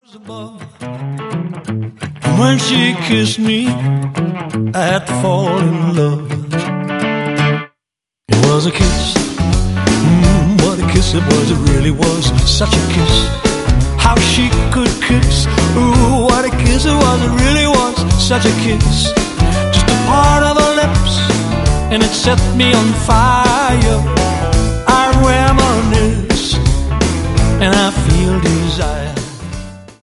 When she kissed me, I had to fall in love. It was a kiss, what a kiss it was. It really was such a kiss. How she could kiss, ooh, what a kiss it was. It really was such a kiss. Just a part of her lips, and it set me on fire. I reminisce, and I feel desire.